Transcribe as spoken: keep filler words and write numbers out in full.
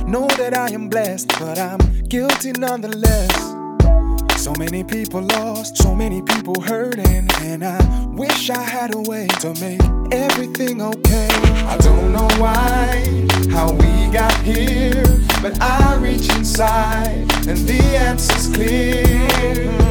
Know that I am blessed, but I'm guilty nonetheless. So many people lost, so many people hurting, and I wish I had a way to make everything okay. I don't know why, how we got here, but I reach inside and the answer's clear.